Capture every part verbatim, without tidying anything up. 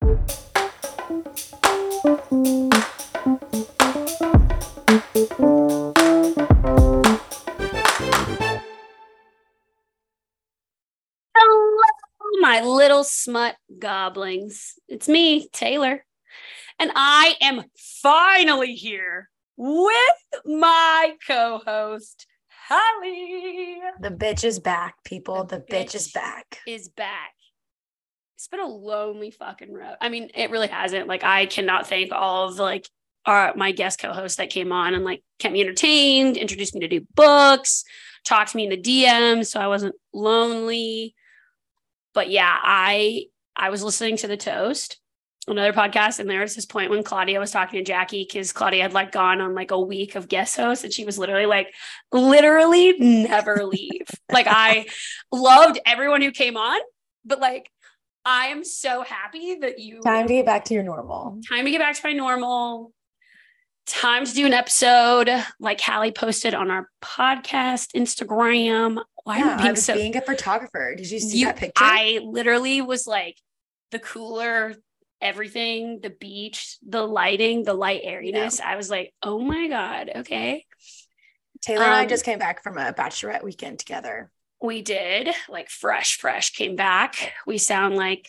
My little smut goblings. It's me, Taylor. And I am finally here with my co-host, Holly. The bitch is back, people. The, the bitch, bitch is back. Is back. It's been a lonely fucking road. I mean, it really hasn't. Like, I cannot thank all of the, like, our, my guest co-hosts that came on and, like, kept me entertained, introduced me to new books, talked to me in the D Ms so I wasn't lonely. But yeah, I I was listening to The Toast, another podcast, and there was this point when Claudia was talking to Jackie because Claudia had like gone on like a week of guest hosts, and she was literally like, literally never leave. Like, I loved everyone who came on, but like, I am so happy that you time to get back to your normal. Time to get back to my normal. Time to do an episode like Hallie posted on our podcast Instagram. Why yeah, am I being I was so being a photographer? Did you see you, that picture? I literally was like the cooler, everything, the beach, the lighting, the light airiness. Yeah. I was like, oh my God, okay. Taylor um, and I just came back from a bachelorette weekend together. We did, like fresh, fresh came back. We sound like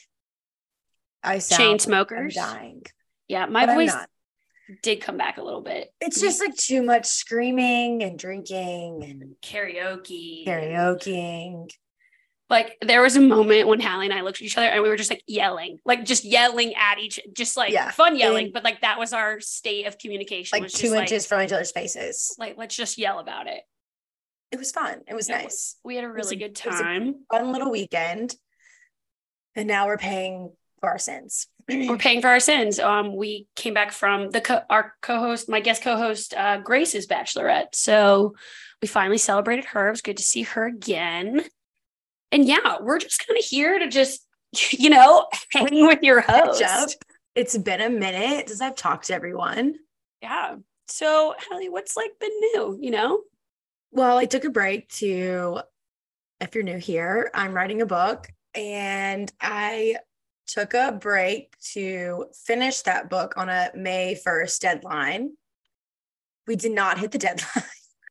I sound chain smokers. I'm dying. Yeah, my but voice did come back a little bit. It's just like too much screaming and drinking and karaoke. Karaokeing. Like, there was a moment when Hallie and I looked at each other and we were just like yelling, like just yelling at each, just like yeah. fun yelling. And, but like, that was our state of communication. Like two inches like, from each other's faces. Like, let's just yell about it. It was fun. It was it nice. Was, we had a really a, good time. Fun little weekend. And now we're paying for our sins. We're paying for our sins. Um, we came back from the co- our co-host, my guest co-host, uh, Grace's bachelorette. So we finally celebrated her. It was good to see her again. And yeah, we're just kind of here to just, you know, hang with your host. It's been a minute since I've talked to everyone. Yeah. So Hallie, what's like been new, you know? Well, I took a break to, if you're new here, I'm writing a book, and I took a break to finish that book on a May first deadline. We did not hit the deadline.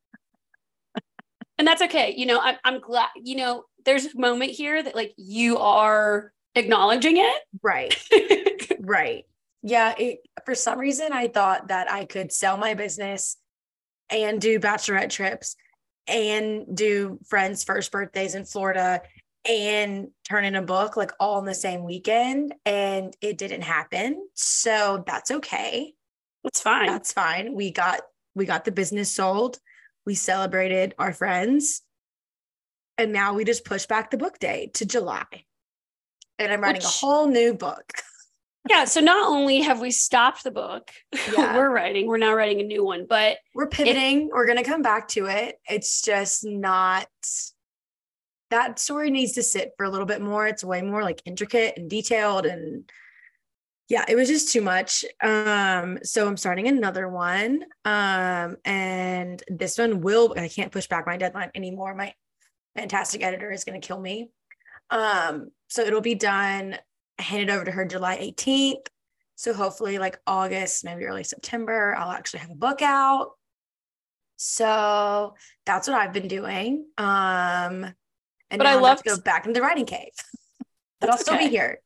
And that's okay. You know, I'm, I'm glad, you know, there's a moment here that like you are acknowledging it. Right. Right. Yeah. It, for some reason, I thought that I could sell my business and do bachelorette trips and do friends' first birthdays in Florida and turn in a book like all in the same weekend. And it didn't happen. So that's okay. That's fine. That's fine. We got, we got the business sold. We celebrated our friends. And now we just push back the book day to July. And I'm writing Which, a whole new book. Yeah. So not only have we stopped the book yeah. we're writing, we're now writing a new one, but we're pivoting. It, we're going to come back to it. It's just not, that story needs to sit for a little bit more. It's way more like intricate and detailed. And yeah, it was just too much. Um, so I'm starting another one. Um, and this one will, I can't push back my deadline anymore. My fantastic editor is going to kill me. Um, so it'll be done, handed over to her July eighteenth. So hopefully like August, maybe early September, I'll actually have a book out. So that's what I've been doing. Um, and but now I love to go back into the writing cave, but I'll still okay. be here.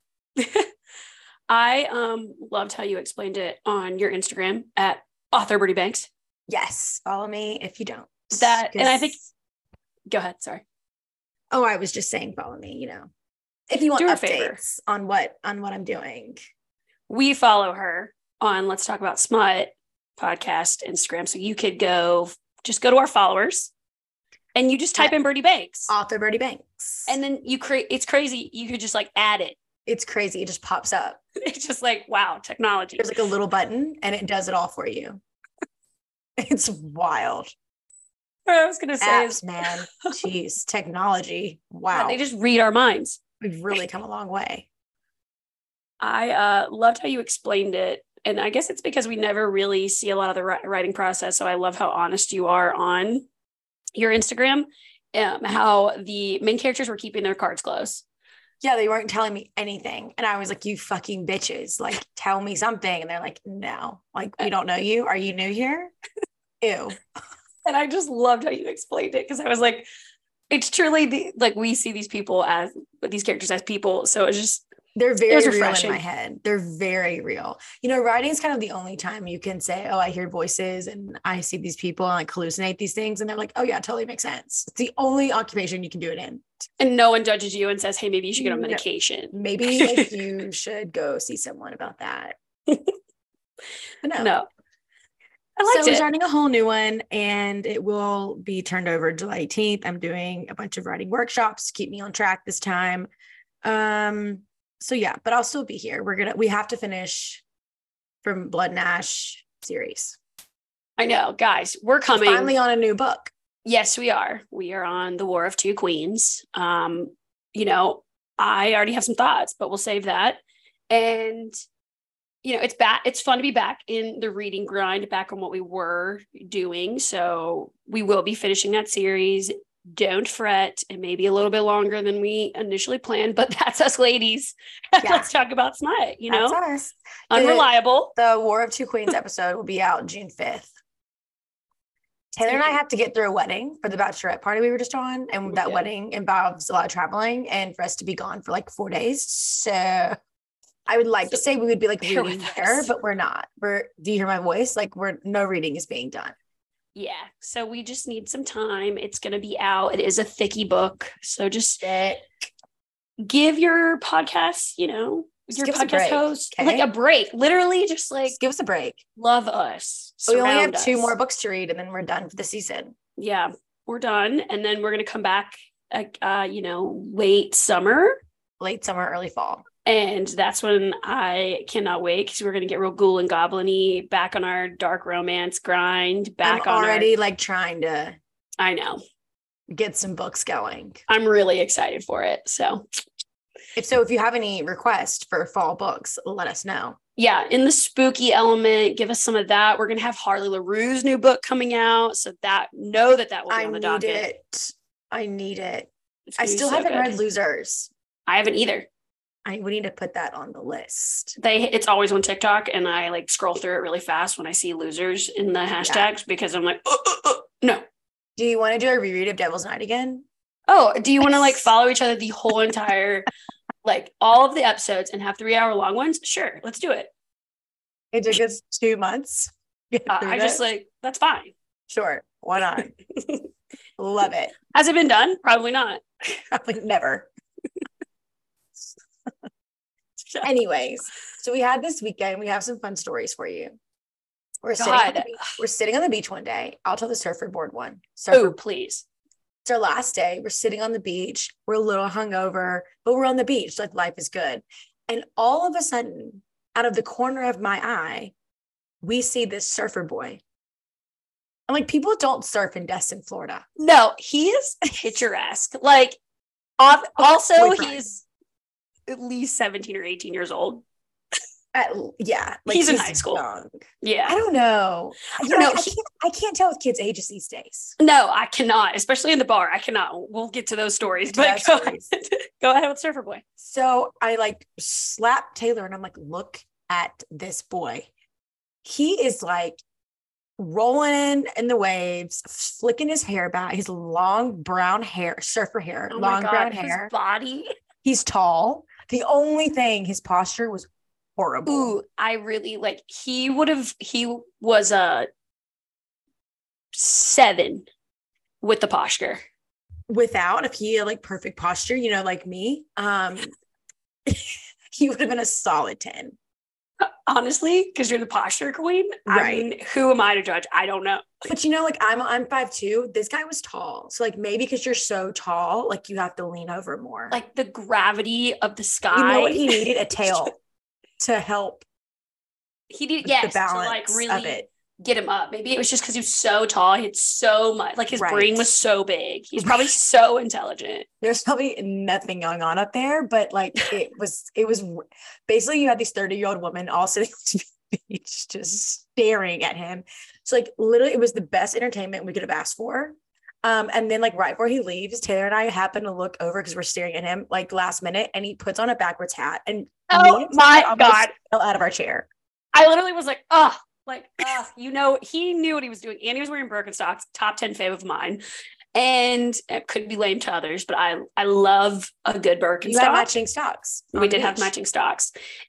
I um loved how you explained it on your Instagram at author Birdie Banks. Yes. Follow me if you don't. That, and I think, go ahead. Sorry. Oh, I was just saying, follow me, you know, if you want Do updates on what, on what I'm doing. We follow her on Let's Talk About Smut podcast Instagram. So you could go, just go to our followers and you just type in Birdie Banks. Author Birdie Banks. And then you create, it's crazy. You could just like add it. It's crazy. It just pops up. It's just like, wow, technology. There's like a little button and it does it all for you. It's wild. What I was going to say Apps, is, man, jeez, technology. Wow. Yeah, they just read our minds. We've really come a long way. I uh, loved how you explained it. And I guess it's because we never really see a lot of the writing process. So I love how honest you are on your Instagram, um, how the main characters were keeping their cards close. Yeah, they weren't telling me anything. And I was like, you fucking bitches, like, tell me something. And they're like, no, like, we don't know you. Are you new here? Ew. And I just loved how you explained it because I was like, it's truly the, like, we see these people as these characters as people. So it's just, they're very real in refreshing. my head. They're very real. You know, writing is kind of the only time you can say, oh, I hear voices and I see these people and like hallucinate these things. And they're like, oh yeah, totally makes sense. It's the only occupation you can do it in. And no one judges you and says, hey, maybe you should get on medication. No. Maybe like, you should go see someone about that. But no. No. I liked so it. We're starting a whole new one and it will be turned over July eighteenth. I'm doing a bunch of writing workshops to keep me on track this time. Um, so yeah, but I'll still be here. We're gonna, we have to finish from Blood and Ash series. I know, guys, we're coming. We're finally on a new book. Yes, we are. We are on The War of Two Queens. Um, you know, I already have some thoughts, but we'll save that. And you know, it's back. It's fun to be back in the reading grind, back on what we were doing. So we will be finishing that series. Don't fret. It may be a little bit longer than we initially planned, but that's us ladies. Yeah. Let's talk about smut, you know, that's us. Unreliable. The, the War of Two Queens episode will be out June fifth. Taylor and I have to get through a wedding for the bachelorette party we were just on. And We that did. wedding involves a lot of traveling and for us to be gone for like four days. So I would like so, to say we would be like reading there, but we're not. We're, do you hear my voice? Like we're, no reading is being done. Yeah. So we just need some time. It's going to be out. It is a thicky book. So just Thick. give your podcast, you know, just your podcast host okay? like a break. Literally just like just give us a break. Love us. We only have us. two more books to read and then we're done for the season. Yeah, we're done. And then we're going to come back, uh, you know, late summer. Late summer, early fall. And that's when I cannot wait because we're going to get real ghoul and goblin-y back on our dark romance grind. Back I'm on already our... like trying to I know. Get some books going. I'm really excited for it. So if so, if you have any requests for fall books, let us know. Yeah, in the spooky element, give us some of that. We're going to have Harley LaRue's new book coming out. So that know that that will be I on the need docket. It. I need it. I still so haven't good. read Losers. I haven't either. I we need to put that on the list. They it's always on TikTok and I like scroll through it really fast when I see Losers in the hashtags yeah. because I'm like, uh, uh, uh, no. Do you want to do a reread of Devil's Night again? Oh, do you want to like follow each other the whole entire, like all of the episodes and have three hour long ones? Sure, let's do it. It took us two months. Uh, I just like, that's fine. Sure, why not? Love it. Has it been done? Probably not. Probably never. Anyways, so we had this weekend. We have some fun stories for you. We're sitting, on the beach. We're sitting on the beach one day. I'll tell the surfer board one. Oh, please. It's our last day. We're sitting on the beach. We're a little hungover, but we're on the beach. Like life is good. And all of a sudden, out of the corner of my eye, we see this surfer boy. I'm like, people don't surf in Destin, Florida. No, he is picturesque. Like, also, he's at least seventeen or eighteen years old. At, yeah. Like he's, he's in high school. Young. Yeah. I don't know. I don't know. I can't, I can't tell with kids' ages these days. No, I cannot, especially in the bar. I cannot. We'll get to those stories. But go, stories. Ahead. Go ahead with Surfer Boy. So I like slap Taylor and I'm like, look at this boy. He is like rolling in the waves, flicking his hair back, his long brown hair, surfer hair, oh long God, brown his hair. Body. He's tall. The only thing, his posture was horrible. Ooh, I really like, he would have, he was a seven with the posture. Without, if he had like perfect posture, you know, like me, um, he would have been a solid ten. Honestly, because you're the posture queen. Right. I mean, who am I to judge? I don't know. But you know, like I'm I'm five two. This guy was tall. So like maybe because you're so tall, like you have to lean over more. Like the gravity of the sky. You know what? He needed a tail to help. He did, yes, the balance to like really of it. Get him up. Maybe it was just because he was so tall. He had so much, like his right. brain was so big. He's probably so intelligent. There's probably nothing going on up there, but like it was, it was basically you had these thirty year old women all sitting on the beach, just staring at him. So like literally it was the best entertainment we could have asked for. Um, and then like right before he leaves, Taylor and I happen to look over because we're staring at him like last minute, and he puts on a backwards hat, and oh my God, fell out of our chair. I literally was like, oh, like, uh, you know, he knew what he was doing, and he was wearing Birkenstocks, top ten fave of mine. And it could be lame to others, but I I love a good Birkenstock. You had matching stocks. We did have matching stocks.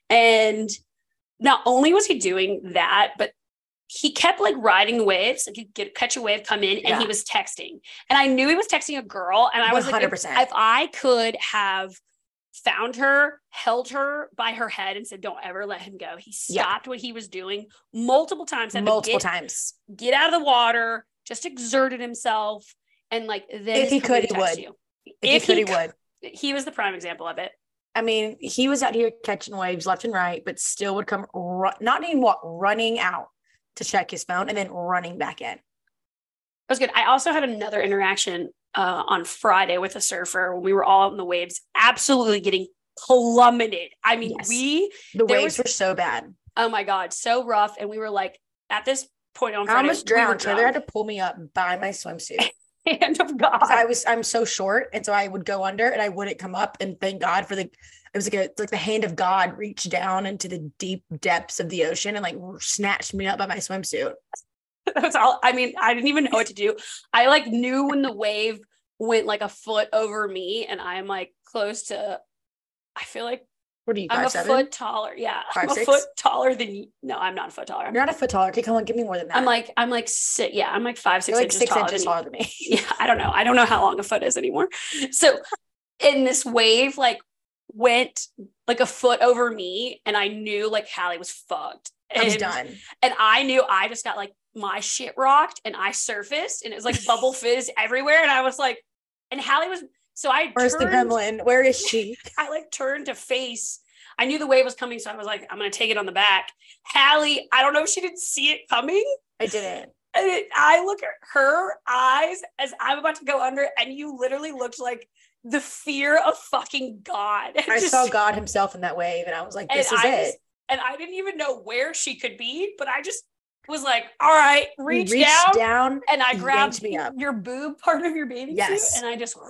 And not only was he doing that, but he kept like riding the waves. Like he'd get catch a wave, come in, and yeah. he was texting. And I knew he was texting a girl. And I was one hundred percent. Like, if, if I could have found her, held her by her head and said, don't ever let him go. He stopped yeah. what he was doing multiple times. Multiple get, times. Get out of the water, just exerted himself. And like, then if he could, he would. You. If, if he could, he, he would. He was the prime example of it. I mean, he was out here catching waves left and right, but still would come, ru- not even what, running out to check his phone and then running back in. That was good. I also had another interaction uh, on Friday with a surfer when we were all in the waves, absolutely getting plummeted. I mean, yes. we the waves was, were so bad. Oh my God, so rough. And we were like, at this point on Friday, I almost drowned. We Taylor had to pull me up by my swimsuit. Hand of God. I was I'm so short, and so I would go under and I wouldn't come up. And thank God for the it was like a like the hand of God reached down into the deep depths of the ocean and like snatched me up by my swimsuit. That's all. I mean, I didn't even know what to do. I like knew when the wave went like a foot over me, and I'm like close to. I feel like what are you? I'm five, a seven? foot taller. Yeah, five, I'm a six? foot taller than you. No, I'm not a foot taller. You're not a foot taller. Okay, come on, give me more than that. I'm like I'm like six. Yeah, I'm like five, six You're like inches six taller inches than taller than me. Yeah, I don't know. I don't know how long a foot is anymore. So, in this wave, like went like a foot over me, and I knew like Hallie was fucked. I was and, done. And I knew I just got like my shit rocked, and I surfaced, and it was like bubble fizz everywhere, and I was like, and Hallie was. So I Where's turned, the gremlin? Where is she? I like turned to face. I knew the wave was coming, so I was like, I'm going to take it on the back. Hallie, I don't know if she didn't see it coming. I didn't. And it, I look at her eyes as I'm about to go under, and you literally looked like the fear of fucking God. I just, saw God himself in that wave, and I was like, this is I it. Just, and I didn't even know where she could be, but I just was like, all right, reach down, down, and I grabbed me up. Your boob part of your bathing yes. suit, and I just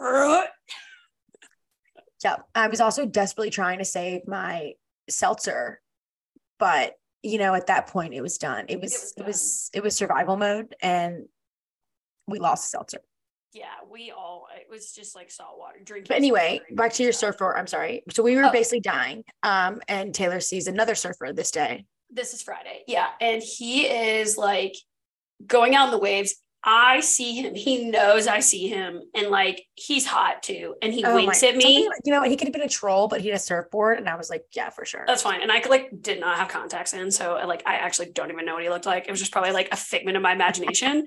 yeah. I was also desperately trying to save my seltzer, but you know, at that point it was done. It was, it was, it was, it was survival mode, and we lost the seltzer. Yeah, we all, it was just like salt water drinking. But anyway, back to your surfer. I'm sorry. So we were oh. basically dying. Um, and Taylor sees another surfer this day. This is Friday. Yeah. And he is like going out in the waves. I see him. He knows I see him. And like, he's hot too. And he oh winks my, at me. You know, he could have been a troll, but he had a surfboard. And I was like, yeah, for sure. That's fine. And I like did not have contacts in. So like, I actually don't even know what he looked like. It was just probably like a figment of my imagination.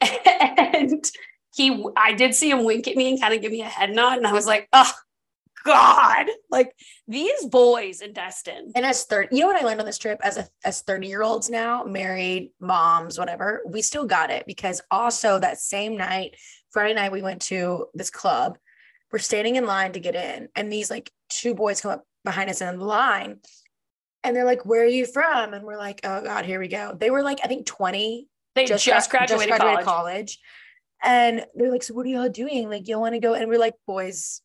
And he, I did see him wink at me and kind of give me a head nod. And I was like, oh God, like these boys in Destin. And as thirty, you know what I learned on this trip as a, as thirty year olds now, married moms, whatever, we still got it, because also that same night, Friday night, we went to this club. We're standing in line to get in, and these like two boys come up behind us in the line, and they're like, where are you from? And we're like, oh God, here we go. They were like, I think twenty. They just, just graduated, just graduated college. college. And they're like, so what are y'all doing? Like, you want to go? And we're like, boys,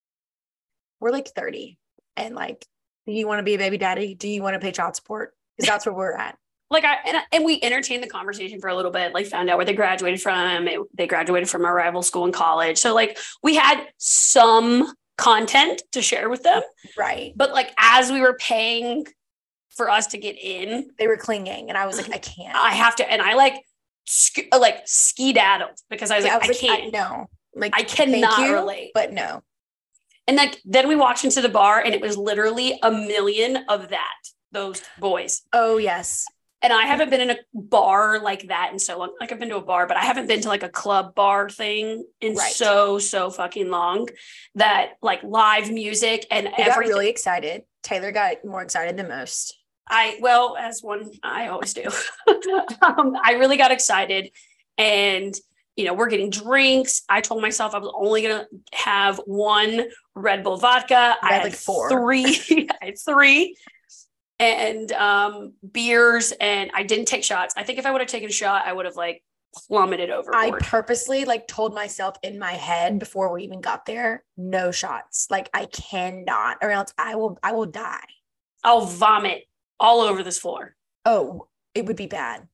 we're like thirty. And like, do you want to be a baby daddy? Do you want to pay child support? Because that's where we're at. Like I, and, and we entertained the conversation for a little bit, like found out where they graduated from. It, they graduated from a rival school in college. So like we had some content to share with them. Right. But like, as we were paying for us to get in, they were clinging. And I was like, I can't. I have to. And I like, sk- like ski-daddled because I was yeah, like, I, was I like, can't. I, no. Like, I cannot you, relate. But no. And like, then we walked into the bar, and it was literally a million of that, those boys. Oh, yes. And I haven't been in a bar like that in so long. Like I've been to a bar, but I haven't been to like a club bar thing in right. so, so fucking long, that like live music and I got really excited. Taylor got more excited than most. I, well, as one, I always do. um, I really got excited, and you know, we're getting drinks. I told myself I was only going to have one Red Bull vodka. I had like four, three, I had three and um, beers, and I didn't take shots. I think if I would have taken a shot, I would have like plummeted I overboard. purposely like told myself in my head before we even got there, no shots. Like I cannot, or else I will, I will die. I'll vomit all over this floor. Oh, it would be bad.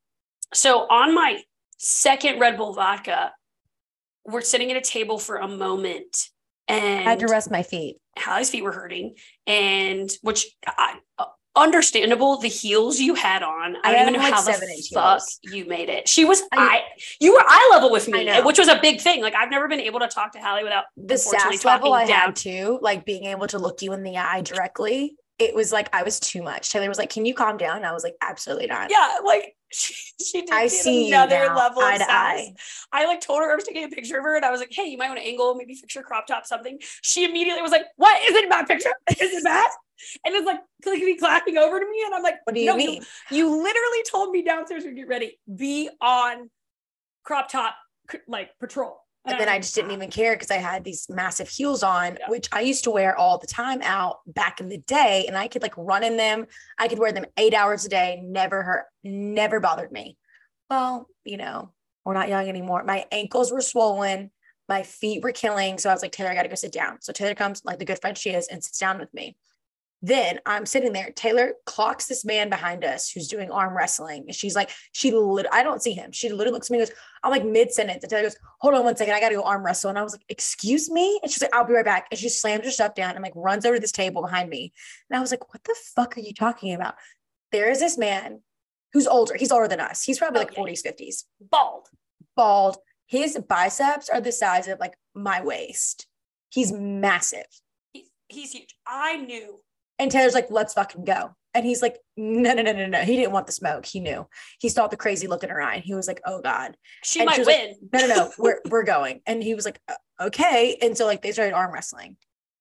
So on my second Red Bull vodka, we're sitting at a table for a moment, and I had to rest my feet. Hallie's feet were hurting, and which I, uh, understandable. The heels you had on, I, I don't even know like how the fuck heels. You made it. She was I, I you were eye level with me, which was a big thing. Like I've never been able to talk to Hallie without the sass level I down. had too. Like being able to look you in the eye directly. It was like I was too much. Taylor was like, "Can you calm down?" And I was like, "Absolutely not." Yeah, like she, she did I see another now, level of sass. I like told her I was taking a picture of her, and I was like, "Hey, you might want to angle, maybe fix your crop top, something." She immediately was like, "What? Is it a bad picture? Is it bad?" And it's like clickety clacking over to me, and I'm like, "What do you no, mean? You, you literally told me downstairs to get ready, be on crop top like patrol." And, and then I just didn't even care because I had these massive heels on, yeah. which I used to wear all the time out back in the day. And I could like run in them. I could wear them eight hours a day. Never hurt, never bothered me. Well, you know, we're not young anymore. My ankles were swollen. My feet were killing. So I was like, Taylor, I got to go sit down. So Taylor comes like the good friend she is and sits down with me. Then I'm sitting there. Taylor clocks this man behind us who's doing arm wrestling. And she's like, she lit- I don't see him. She literally looks at me and goes, I'm like mid sentence. And Taylor goes, hold on one second. I got to go arm wrestle. And I was like, excuse me? And she's like, I'll be right back. And she slams her stuff down and like runs over to this table behind me. And I was like, what the fuck are you talking about? There is this man who's older. He's older than us. He's probably like okay. forties, fifties. Bald. Bald. His biceps are the size of like my waist. He's massive. He's, he's huge. I knew. And Taylor's like, let's fucking go. And he's like, no, no, no, no, no. He didn't want the smoke. He knew. He saw the crazy look in her eye. And he was like, oh God. She and might she win. Like, no, no, no. We're, we're going. And he was like, okay. And so like they started arm wrestling.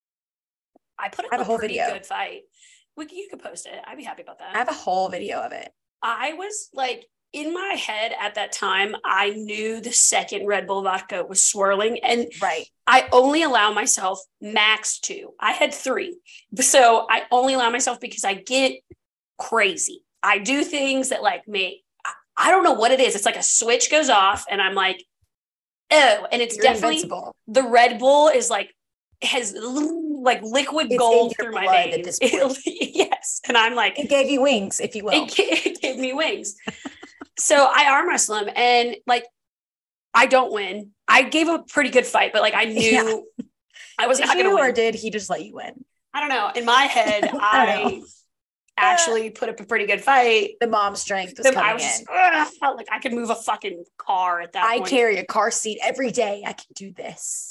I put up I have a, a whole pretty video. Good fight. We, you could post it. I'd be happy about that. I have a whole video of it. I was like, in my head at that time, I knew the second Red Bull vodka was swirling, and right. I only allow myself max two. I had three. So I only allow myself because I get crazy. I do things that like make, I don't know what it is. It's like a switch goes off and I'm like, oh, and it's You're definitely invincible. The Red Bull is like, has like liquid it's gold through my veins. Yes. And I'm like, it gave you wings, if you will. It, it gave me wings. So I arm wrestle him and like, I don't win. I gave a pretty good fight, but like, I knew yeah. I was did not going to win. Or did he just let you win? I don't know. In my head, I, I actually put up a pretty good fight. The mom strength was the, coming I was in. Just, I felt like I could move a fucking car at that I point. I carry a car seat every day. I can do this.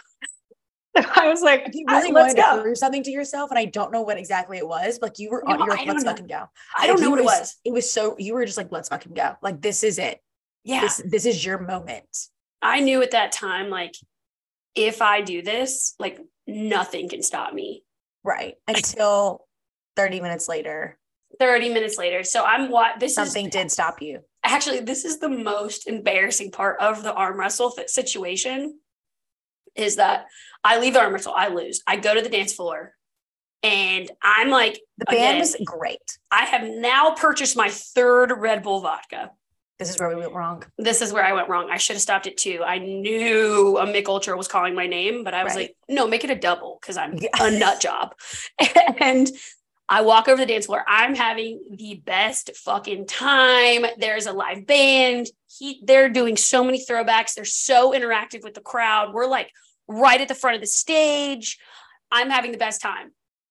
I was like, you really wanted to prove something to yourself, and I don't know what exactly it was. But like you were, no, you were like, let's know. fucking go. I don't know what it was, was. It was so you were just like, let's fucking go. Like this is it. Yeah, this, this is your moment. I knew at that time, like, if I do this, like, nothing can stop me. Right until thirty minutes later. Thirty minutes later. So I'm what this something is, did stop you. Actually, this is the most embarrassing part of the arm wrestle situation. Is that I leave the arm wrestle, I lose. I go to the dance floor and I'm like, the band again, was great. I have now purchased my third Red Bull vodka. This is where we went wrong. This is where I went wrong. I should have stopped it too. I knew a Mick Ultra was calling my name, but I was right. like, no, make it a double because I'm yeah. a nut job. And I walk over the dance floor. I'm having the best fucking time. There's a live band. He, they're doing so many throwbacks. They're so interactive with the crowd. We're like right at the front of the stage. I'm having the best time.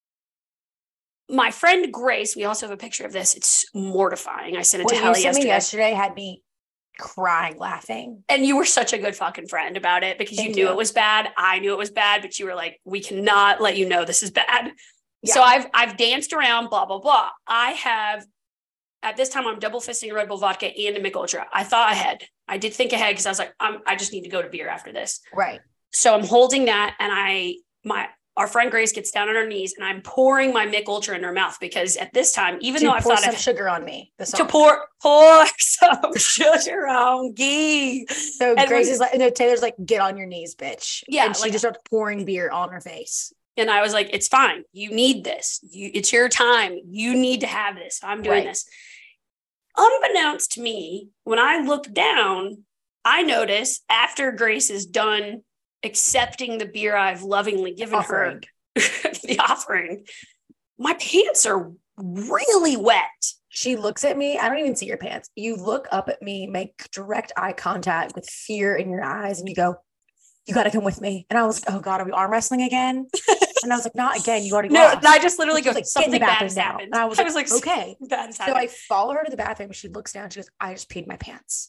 My friend Grace, we also have a picture of this. It's mortifying. I sent it what to Hallie yesterday. yesterday had me crying, laughing. And you were such a good fucking friend about it because Thank you knew you. it was bad. I knew it was bad, but you were like, we cannot let you know this is bad. Yeah. So I've I've danced around, blah, blah, blah. I have, at this time, I'm double fisting a Red Bull vodka and a Mick Ultra. I thought ahead. I did think ahead because I was like, I'm, I just need to go to beer after this. Right. So I'm holding that and I, my, our friend Grace gets down on her knees and I'm pouring my Mick Ultra in her mouth because at this time, even to though I thought some of sugar on me, to pour, pour some sugar on Gee. So and Grace when, is like, no, Taylor's like, get on your knees, bitch. Yeah. And she like, just starts pouring beer on her face. And I was like, it's fine. You need this. You, it's your time. You need to have this. I'm doing right. this. Unbeknownst to me, when I looked down, I notice after Grace is done accepting the beer I've lovingly given offering. her, the offering, my pants are really wet. She looks at me. I don't even see your pants. You look up at me, make direct eye contact with fear in your eyes, and you go, you got to come with me. And I was like, oh God, are we arm wrestling again? And I was like, not again. You already no, lost. I just literally go, like, something bad has happened. And I was, I was like, like, okay. Bad has so I follow her to the bathroom. She looks down. She goes, I just peed my pants.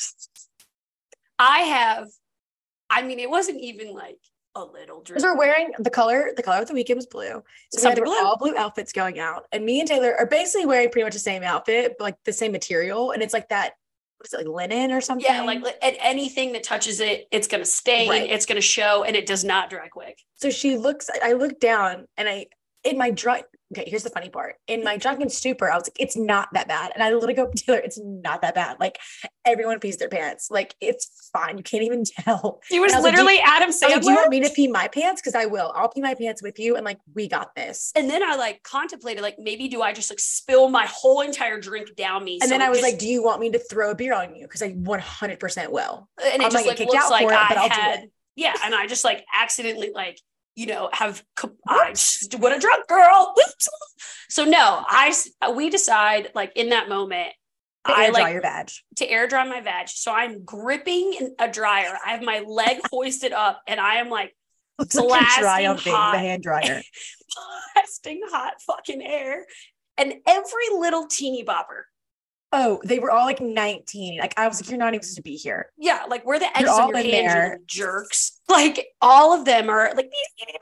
I have, I mean, it wasn't even like a little drink. Because we're wearing the color, the color of the weekend was blue. So we had blue. all blue outfits going out. And me and Taylor are basically wearing pretty much the same outfit, but like the same material. And it's like that, what is it, like linen or something? Yeah, like and anything that touches it, it's going to stain, right. It's going to show, and it does not dry quick. So she looks, I look down and I, in my drunk, okay, here's the funny part. In my drunken stupor, I was like, it's not that bad. And I literally go, Taylor, it's not that bad. Like everyone pees their pants. Like it's fine. You can't even tell. He was, was literally like, Adam Sandler. Like, do you want me to pee my pants? Because I will. I'll pee my pants with you. And like, we got this. And then I like contemplated, like, maybe do I just like spill my whole entire drink down me? And so then I was just, like, do you want me to throw a beer on you? Because I one hundred percent will. And it I'm just like, looks like it, I had, yeah. And I just like accidentally like, you know, have, I just, what a drunk girl. Oops. So no, I, we decide like in that moment, to I air dry like your vag. To air dry my vag. So I'm gripping a dryer. I have my leg hoisted up and I am like blasting dry hot, the hand dryer. blasting hot fucking air. And every little teeny bopper. Oh, they were all like nineteen. Like I was like, you're not even supposed to be here. Yeah, like where the edges of your hands, you jerks. Like all of them are like,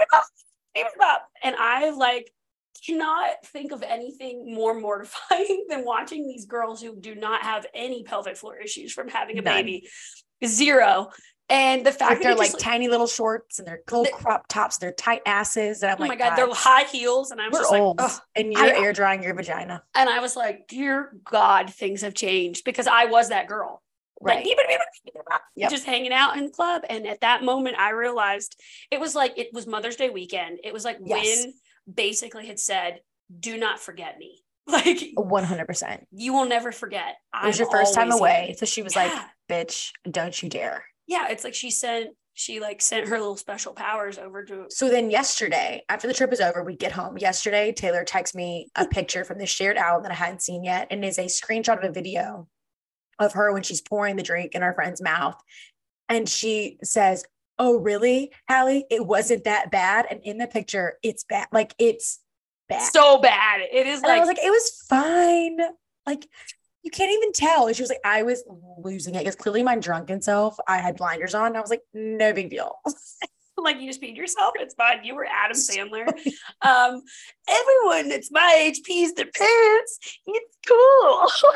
and I like cannot think of anything more mortifying than watching these girls who do not have any pelvic floor issues from having a None. baby. Zero. And the fact like that they're like just, tiny little shorts and they're little crop tops, they're tight asses. And I'm oh like, my God, they're high heels. And I was we're just old. like, and you're I, air drying your vagina. And I was like, dear God, things have changed because I was that girl. Right. Like, yep. Just hanging out in the club. And at that moment, I realized it was like, it was Mother's Day weekend. It was like yes. when basically had said, do not forget me. Like one hundred percent. You will never forget. It was I'm your first time away. Here. So she was yeah. like, bitch, don't you dare. Yeah. It's like she sent, she like sent her little special powers over to. So then yesterday, after the trip was over, we get home. Yesterday, Taylor texted me a picture from the shared album that I hadn't seen yet. And it's a screenshot of a video of her when she's pouring the drink in her friend's mouth. And she says, oh, really, Hallie? It wasn't that bad. And in the picture, it's bad. Like it's bad. So bad. It is. And like, I was like, it was fine. Like you can't even tell. And she was like, I was losing it because clearly my drunken self, I had blinders on. And I was like, no big deal. Like you just peed yourself. It's fine. You were Adam Sandler. Um, everyone that's my age pees their pants. It's cool.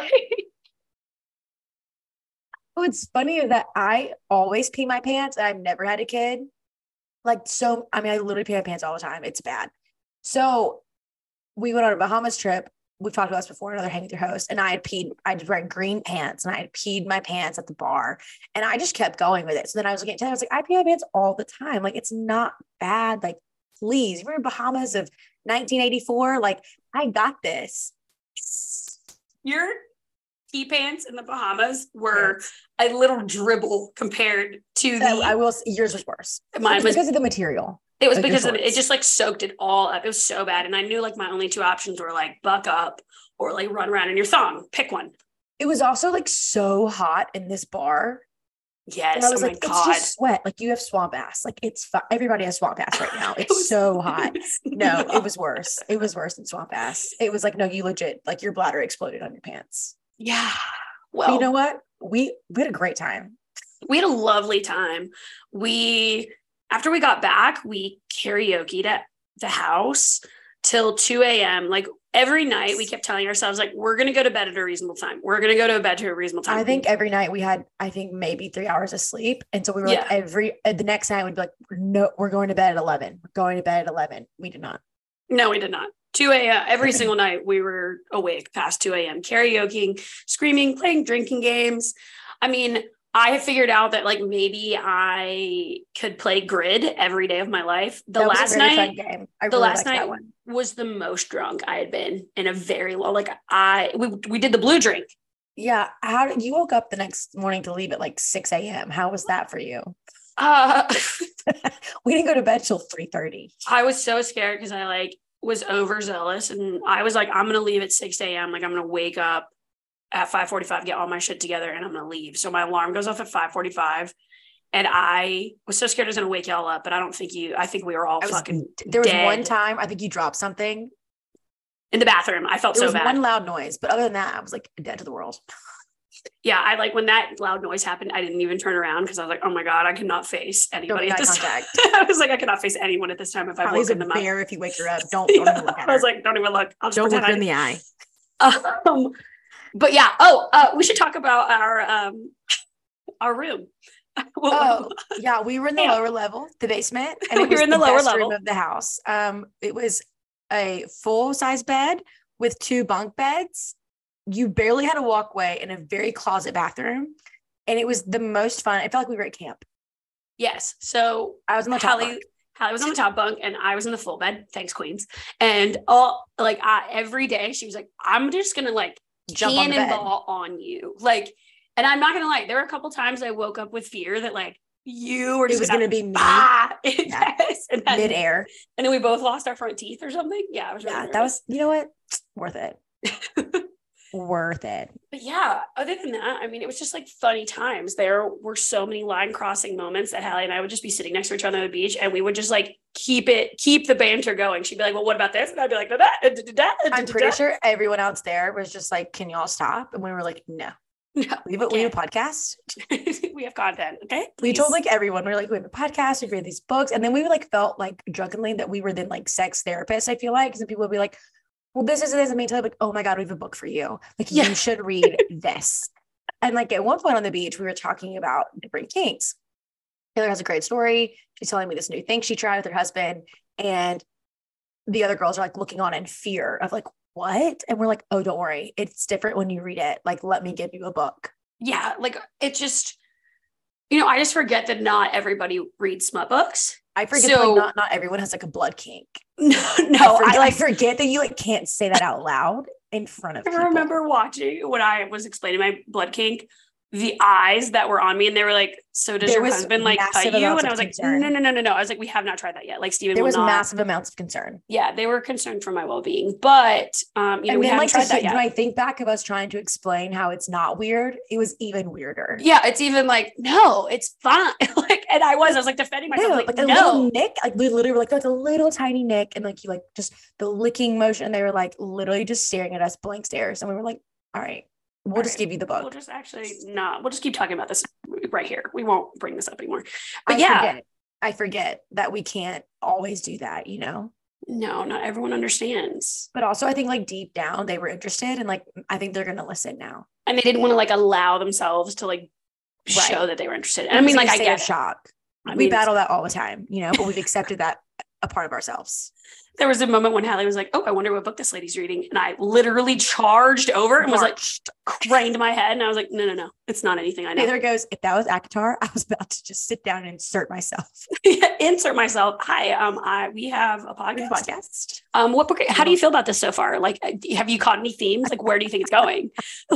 What's funny is that I always pee my pants and I've never had a kid. Like, so, I mean, I literally pee my pants all the time. It's bad. So we went on a Bahamas trip. We've talked about this before, another hang with your host. And I had peed, I had wearing green pants and I had peed my pants at the bar. And I just kept going with it. So then I was looking at Taylor, I was like, I pee my pants all the time. Like, it's not bad. Like, please, we're in Bahamas of nineteen eighty-four. Like, I got this. You're pee pants in the Bahamas were yes. a little dribble compared to the. I will. Yours was worse. Mine was because of the material. It was like because of, it just like soaked it all up. It was so bad, and I knew like my only two options were like buck up or like run around in your thong. Pick one. It was also like so hot in this bar. Yes, and I was oh like, my it's God. just sweat. Like you have swamp ass. Like it's fu- everybody has swamp ass right now. It's it was, so hot. It was, no, no, it was worse. It was worse than swamp ass. It was like no, you legit like your bladder exploded on your pants. Yeah. Well, but you know what? We we had a great time. We had a lovely time. We after we got back, we karaoke'd at the house till two a.m. Like every night, we kept telling ourselves, like, we're going to go to bed at a reasonable time. We're going to go to bed to a reasonable time. I think every night we had, I think maybe three hours of sleep. And so we were yeah. like every, uh, the next night we'd be like, no, we're going to bed at eleven. We're going to bed at eleven. We did not. No, we did not. two a.m. Every single night we were awake past two a.m. karaokeing, screaming, playing drinking games. I mean, I have figured out that like maybe I could play grid every day of my life. The that last night, the really last night was the most drunk I had been in a very long. Like I, we we did the blue drink, Yeah. How did you woke up the next morning to leave at like six a.m.? How was that for you? Uh, We didn't go to bed till three thirty. I was so scared because I like was overzealous and I was like, I'm going to leave at six a.m. Like I'm going to wake up at five forty-five, get all my shit together and I'm going to leave. So my alarm goes off at five forty-five and I was so scared I was going to wake y'all up, but I don't think you, I think we were all I was, fucking there was dead. one time, I think you dropped something. In the bathroom. I felt There so was bad. one loud noise, but other than that, I was like dead to the world. Yeah, I like when that loud noise happened, I didn't even turn around because I was like, oh my God, I cannot face anybody Don't at make eye this contact. time. I was like, I cannot face anyone at this time if I Holly's woken a them up. bear if you wake her up. Don't, don't Yeah, even look at her. I was like, don't even look. I'll just don't look pretend her I in the eye. Um, but yeah. Oh, uh, we should talk about our um our room. Oh, yeah. We were in the Yeah. lower level, the basement, and We it was were in the, the lower best level. room of the house. Um, it was a full size bed with two bunk beds. You barely had a walkway and a very closet bathroom, and it was the most fun. I felt like we were at camp. Yes. So I was on the top Hallie, bunk. Hallie was on the top bunk and I was in the full bed. Thanks, Queens. And all like I, every day she was like, I'm just gonna like Jump on the bed. cannonball on you. Like, and I'm not gonna lie, there were a couple times I woke up with fear that like you were It just was gonna, gonna be me bah! Yeah. Yes. And then, midair. and then we both lost our front teeth or something. Yeah, I was really Yeah, that nervous. was, you know what? Worth it. Worth it. But yeah, other than that, I mean, it was just like funny times. There were so many line crossing moments that Hallie and I would just be sitting next to each other on the beach and we would just like keep it, keep the banter going. She'd be like, well, what about this? And I'd be like, da, da, da, da, da, I'm da, pretty da. sure everyone else there was just like, can y'all stop? And we were like, no. No, We have a, we have a podcast. we have content. Okay. We Please. told like everyone, we were like, we have a podcast, we read these books. And then we like felt like drunkenly that we were then like sex therapists, I feel like. Because people would be like, well, this is this. And me tell you, like, oh my God, we have a book for you. Like, Yeah. you should read this. And like at one point on the beach, we were talking about different kinks. Taylor has a great story. She's telling me this new thing she tried with her husband. And the other girls are like looking on in fear of like, what? And we're like, oh, don't worry. It's different when you read it. Like, let me give you a book. Yeah. Like it just, you know, I just forget that not everybody reads smut books. I forget So- that, like, not, not everyone has like a blood kink. No, no, I, forget, I like, I forget that you like can't say that out loud in front of I people. remember watching when I was explaining my blood kink, the eyes that were on me, and they were like, "So does There your was husband like massive cut you?" amounts And I of was like, concern. "No, no, no, no, no." I was like, "We have not tried that yet." Like Steven There will was not. massive amounts of concern. Yeah, they were concerned for my well-being, but um, you know, And we then haven't like tried to, that when yet. I think back of us trying to explain how it's not weird, it was even weirder. Yeah, it's even like, no, it's fine. Like, and I was, I was like defending myself, Ew, like, like a no. little nick, like we literally were like, that's a little tiny nick, and like you like just the licking motion. And they were like literally just staring at us blank stares, and we were like, all right, we'll All just right. give you the book. We'll just actually not. We'll just keep talking about this right here. We won't bring this up anymore. But I yeah, forget. I forget that we can't always do that, you know. no, not everyone understands, But also, I think like deep down they were interested, and like I think they're gonna listen now. and they didn't want to like allow themselves to like show Right. that they were interested. And I mean, like, I state get of it. shock. I we mean, battle that all the time, you know, but we've accepted that a part of ourselves. there was a moment when Hallie was like, "Oh, I wonder what book this lady's reading," and I literally charged over and was like, craned my head, and I was like, "No, no, no, it's not anything I know." Taylor goes, if that was ACOTAR, I was about to just sit down and insert myself. Insert myself. Hi, um, I we have a podcast. Podcast. Um, what book? How do you feel about this so far? Like, have you caught any themes? Like, where do you think it's going?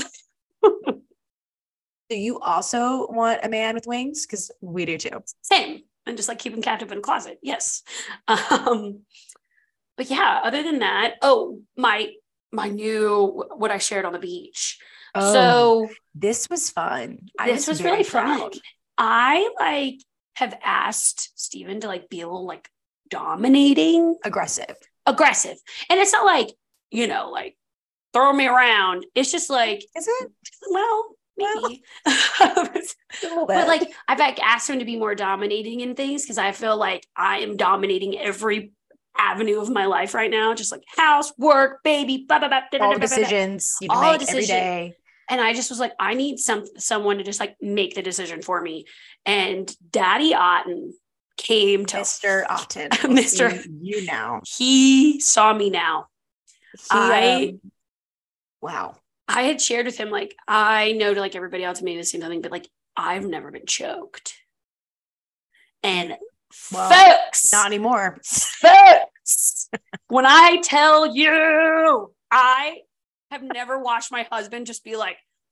Do you also want a man with wings? Because we do too. Same, and just like keep him captive in a closet. Yes. Um, but yeah, other than that, oh, my my new what I shared on the beach. Oh, So this was fun. I this was very really proud. fun. I like have asked Steven to like be a little like dominating, Aggressive. aggressive, and it's not like, you know, like throw me around. It's just like, Is it? well, maybe. A little bit. But like I've like asked him to be more dominating in things because I feel like I am dominating every avenue of my life right now, just like house, work, baby, blah, blah, blah, da, da, all da, the da, da, da. decisions you have All to the make every decision- day. And I just was like, I need some someone to just like make the decision for me. And Daddy Otten came to Mister Otten. Mister See You now. He saw me now. He, I- um, wow. I had shared with him, like, I know to like everybody else maybe the same thing, but like I've never been choked. And Well, folks, Not anymore. folks, when I tell you, I have never watched my husband just be like,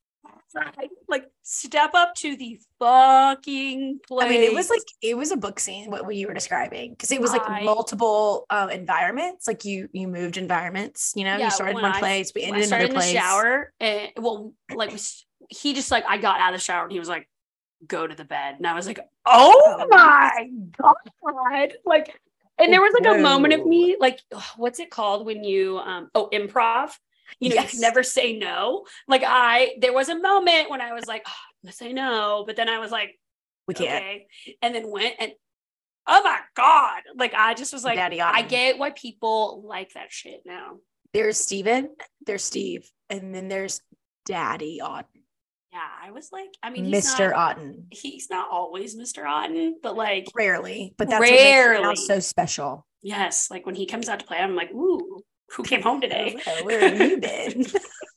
Like, step up to the fucking plate. I mean, it was like, it was a book scene, what, what you were describing. Because it was like I, multiple uh, environments. Like you, you moved environments, you know, yeah, you started in one I, place, we ended I in another started in place. the shower. And, well, like, we, he just like, I got out of the shower and he was like, go to the bed. And I was like, oh my God. Like, and there was like Whoa. a moment of me, like, what's it called when you, um, oh, improv, you know, yes. You can never say no. Like I, there was a moment when I was like, oh, I'm gonna say no. But then I was like, we can't. Okay. And then went and, oh my God. Like, I just was like, Daddy I get why people like that shit now. There's Steven, there's Steve, and then there's Daddy Auden. Yeah, I was like, I mean, he's Mister not, Auden. He's not always Mister Auden, but like rarely, but that's rarely. what makes him so special. Yes, like when he comes out to play, I'm like, ooh, who came home today? Where have you been?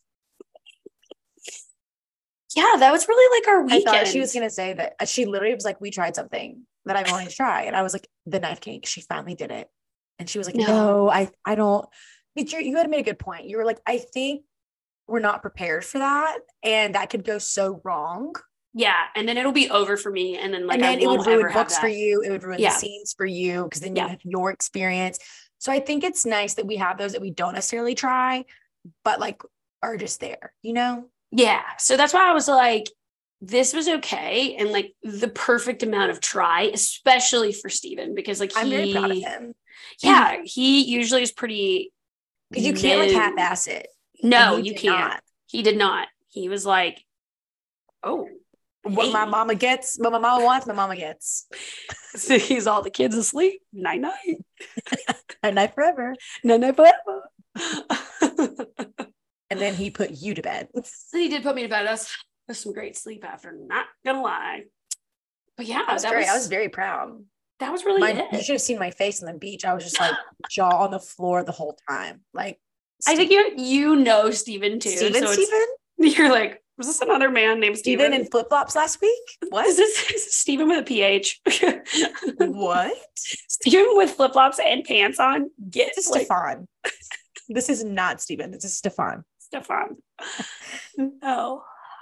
Yeah, that was really like our weekend. I thought she was gonna say that. She literally was like, we tried something that I wanted to try, and I was like, the knife cake. She finally did it, and she was like, no, no I, I don't. You, you had made a good point. You were like, I think we're not prepared for that, and that could go so wrong. Yeah, and then it'll be over for me, and then like and then I it won't would ruin ever books have for you. It would ruin yeah. the scenes for you because then you yeah. have your experience. So I think it's nice that we have those that we don't necessarily try, but like are just there, you know? Yeah. So that's why I was like, this was okay, and like the perfect amount of try, especially for Steven, because like he, I'm very proud of him. Yeah, and he usually is pretty. Because you can't like half-ass it. No, you can't. Not. He did not. He was like, oh. What hey. my mama gets, what my mama wants, my mama gets. So he's all the kids asleep. Night night. Night night forever. Night night forever. And then he put you to bed. He did put me to bed. That's was some great sleep after, not gonna lie. But yeah, that was that great. was, I was very proud. That was really my, it. You should have seen my face on the beach. I was just like jaw on the floor the whole time. Like Steve. I think you you know Steven too. Steven, so Steven? You're like, was this another man named Steven? Steven in flip-flops last week? What? Is this, is this Steven with a P H? What? Steven with flip-flops and pants on? Get this is like, Stefan. This is not Steven. This is Stefan. Stefan. Oh.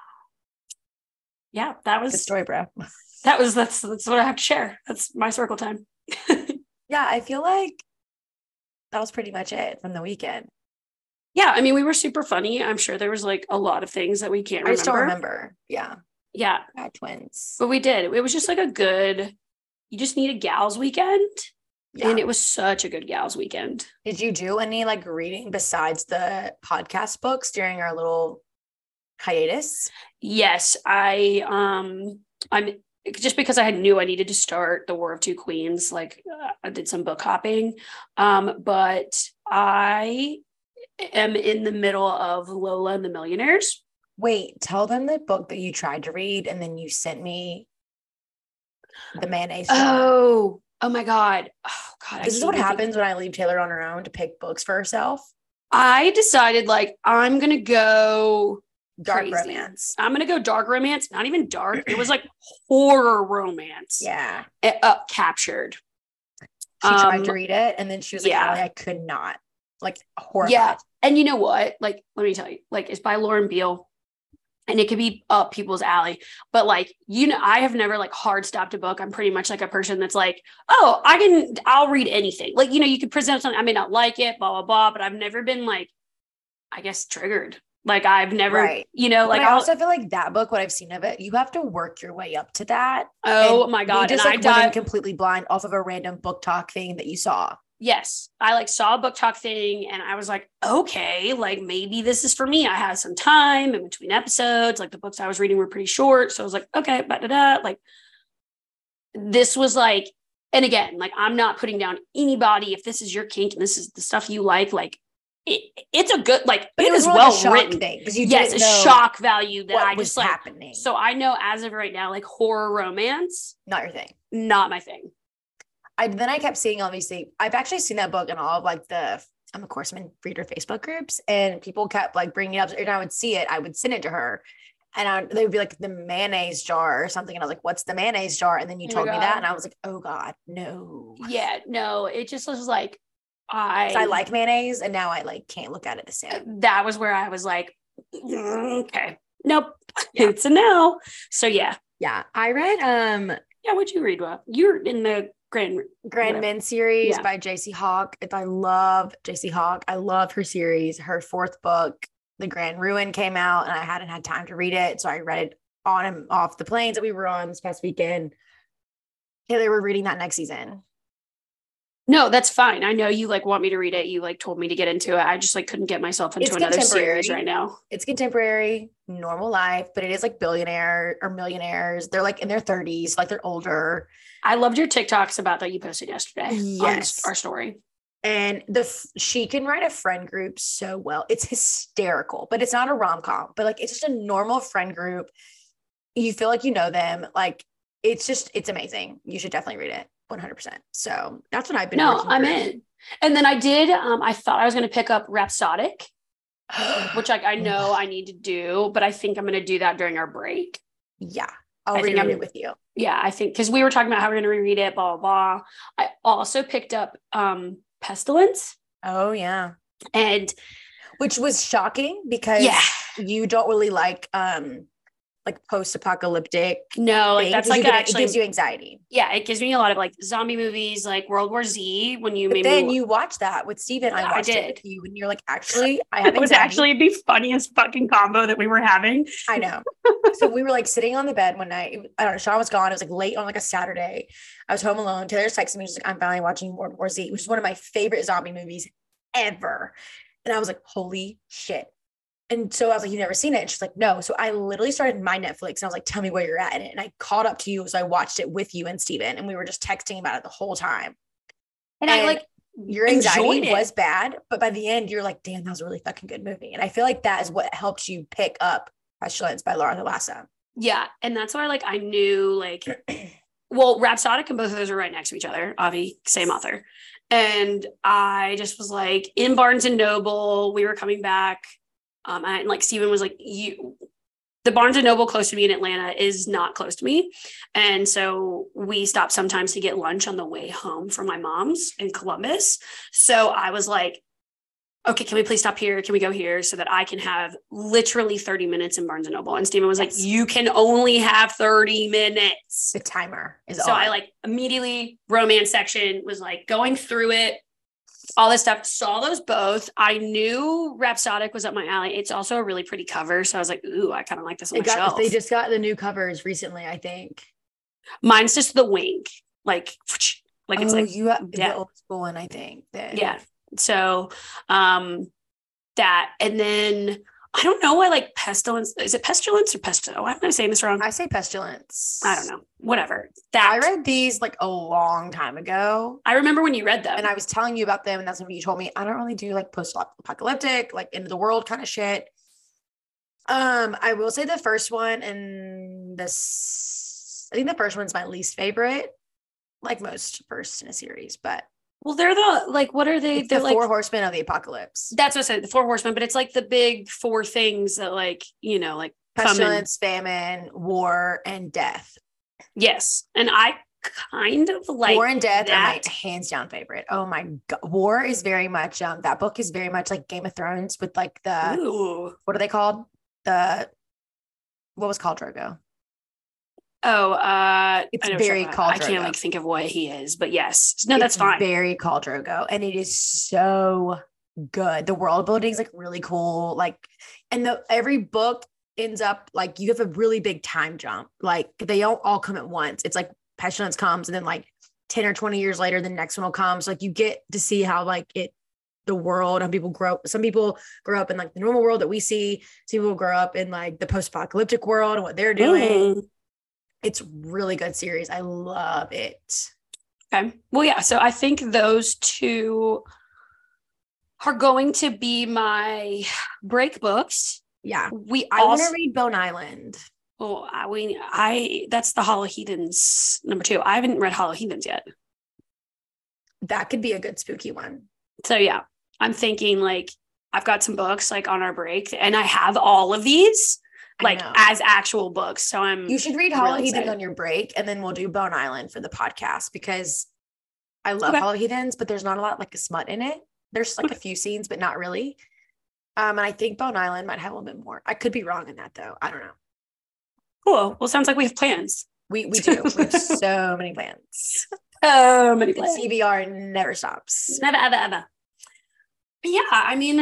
Yeah, that was good story, bro. That was that's that's what I have to share. That's my circle time. Yeah, I feel like that was pretty much it from the weekend. Yeah, I mean, we were super funny. I'm sure there was like a lot of things that we can't remember. I still remember. Yeah. Yeah. Bad twins. But we did. It was just like a good, you just need a gals weekend. Yeah. And it was such a good gals weekend. Did you do any like reading besides the podcast books during our little hiatus? Yes. I, um, I'm just because I knew I needed to start The War of Two Queens, like uh, I did some book hopping. Um, but I am in the middle of Lola and the Millionaires. Wait, tell them the book that you tried to read and then you sent me the mayonnaise jar. Oh, oh my God. Oh God. This is what happens when I leave Taylor on her own to pick books for herself. I decided like, I'm going to go dark crazy. romance. I'm going to go dark romance. Not even dark. It was like horror romance. Yeah. It, uh, captured. She um, tried to read it and then she was like, yeah. I could not. Like horrified. Yeah. And you know what? Like, let me tell you, like it's by Lauren Beale and it could be up people's alley, but like, you know, I have never like hard stopped a book. I'm pretty much like a person that's like, oh, I can, I'll read anything. Like, you know, you could present something. I may not like it, blah, blah, blah, but I've never been like, I guess triggered. Like I've never, right. you know, like but I also feel like that book, what I've seen of it, you have to work your way up to that. Oh and my God. You just and like I went dive- in completely blind off of a random book talk thing that you saw. Yes. I like saw a book talk thing and I was like, okay, like maybe this is for me. I had some time in between episodes. Like the books I was reading were pretty short. So I was like, okay, da, da, da. Like this was like, and again, like I'm not putting down anybody. If this is your kink and this is the stuff you like, like it, it's a good, like but it, it is well like written. Thing, you yes, a shock value that I was just like, happening. So I know as of right now, like horror romance, not your thing, not my thing. I then I kept seeing obviously I've actually seen that book in all of like the I'm of course I'm in reader Facebook groups and people kept like bringing it up and I would see it I would send it to her and I, they would be like the mayonnaise jar or something and I was like what's the mayonnaise jar and then you oh told me that and I was like oh God no yeah no it just was like I I like mayonnaise and now I like can't look at it the same. That was where I was like okay Nope. Yeah. It's a no. So yeah. Yeah. I read um Yeah, what'd you read, Rob? You're in the Grand Grand Men series yeah. by J C Hawk. I love J C Hawk. I love her series. Her fourth book, The Grand Ruin, came out and I hadn't had time to read it. So I read it on and off the planes that we were on this past weekend. Yeah, they were reading that next season. No, that's fine. I know you like want me to read it. You like told me to get into it. I just like couldn't get myself into It's another series right now. It's contemporary, normal life, but it is like billionaire or millionaires. They're like in their thirties, like they're older. I loved your TikToks about that you posted yesterday. Yes. On our story. And the she can write a friend group so well. It's hysterical, but it's not a rom-com, but like it's just a normal friend group. You feel like you know them. Like it's just, it's amazing. You should definitely read it. one hundred percent. So that's what I've been. No, I'm through. in. And then I did, um, I thought I was going to pick up Rhapsodic, which like, I know I need to do, but I think I'm going to do that during our break. Yeah. I'll I read it with you. Yeah. I think, cause we were talking about how we're going to reread it, blah, blah, blah. I also picked up, um, Pestilence. Oh yeah. And which was shocking because yeah. you don't really like, um, like post-apocalyptic. No, like that's like gonna, actually it gives you anxiety. Yeah, it gives me a lot of like zombie movies, like World War Z. When you but made then me, you watch that with Steven. I watched I did. it with you, and you're like, actually, I have. It was anxiety. actually the funniest fucking combo that we were having. I know. So we were like sitting on the bed one night. I don't know. Sean was gone. It was like late on like a Saturday. I was home alone. Taylor's texting me. She's like, I'm finally watching World War Z, which is one of my favorite zombie movies ever. And I was like, holy shit. And so I was like, you've never seen it? And she's like, no. So I literally started my Netflix and I was like, tell me where you're at in it. And I caught up to you. So I watched it with you and Steven, and we were just texting about it the whole time. And, and I like your anxiety was bad, but by the end you're like, damn, that was a really fucking good movie. And I feel like that is what helped you pick up Pestilence by Laura Thalassa. Yeah. And that's why like I knew like, well, Rhapsodic and both of those are right next to each other. Avi, same author. And I just was like in Barnes and Noble, we were coming back. Um, and like Steven was like, you, the Barnes and Noble close to me in Atlanta is not close to me. And so we stopped sometimes to get lunch on the way home from my mom's in Columbus. So I was like, okay, can we please stop here? Can we go here so that I can have literally thirty minutes in Barnes and Noble? And Steven was yes. like, you can only have thirty minutes. The timer is so on. I like immediately romance section was like going through it. All this stuff, saw those both. I knew Rhapsodic was up my alley. It's also a really pretty cover. So I was like, ooh, I kind of like this on they my got, shelf. They just got the new covers recently, I think. Mine's just the wing. Like, like it's oh, like you have yeah. the old school one, I think. That. Yeah. So um that, and then I don't know why like Pestilence. Is it Pestilence or Pesto? I'm not saying this wrong. I say Pestilence. I don't know. Whatever. That I read these like a long time ago. I remember when you read them. And I was telling you about them, and that's when you told me I don't really do like post-apocalyptic, like end of the world kind of shit. Um, I will say the first one and this I think the first one's my least favorite, like most first in a series, but well, they're the, like, what are they? It's they're the like, four horsemen of the apocalypse. That's what I said, the four horsemen, but it's like the big four things that like, you know, like pestilence, famine, war, and death. Yes. And I kind of like War and Death that. are my hands down favorite. Oh my God. War is very much, um, that book is very much like Game of Thrones with like the, Ooh. What are they called? The, what was Khal Drogo? Oh, uh, it's very Khal Drogo. I can't like think of what he is, but yes, no, that's it's fine. Very Khal Drogo, and it is so good. The world building is like really cool. Like, and the every book ends up like you have a really big time jump. Like they don't all come at once. It's like Pestilence comes, and then like ten or twenty years later, the next one will come. So like you get to see how like it, the world, and people grow. Some people grow up in like the normal world that we see. Some people grow up in like the post-apocalyptic world and what they're doing. Mm. It's really good series. I love it. Okay. Well, yeah. So I think those two are going to be my break books. Yeah. We I also- want to read Bone Island. Oh, I mean, I that's the Hollow Heathens number two. I haven't read Hollow Heathens yet. That could be a good spooky one. So yeah, I'm thinking like I've got some books like on our break, and I have all of these. Like as actual books. So I'm You should read Hollow really Heathens on your break, and then we'll do Bone Island for the podcast, because I love okay. Hollow Heathens, but there's not a lot like a smut in it. There's like a few scenes, but not really. Um, and I think Bone Island might have a little bit more. I could be wrong in that though. I don't know. Cool. Well, sounds like we have plans. We we do. We have so many plans. So many The plans. T B R never stops. Never, ever, ever. But yeah, I mean,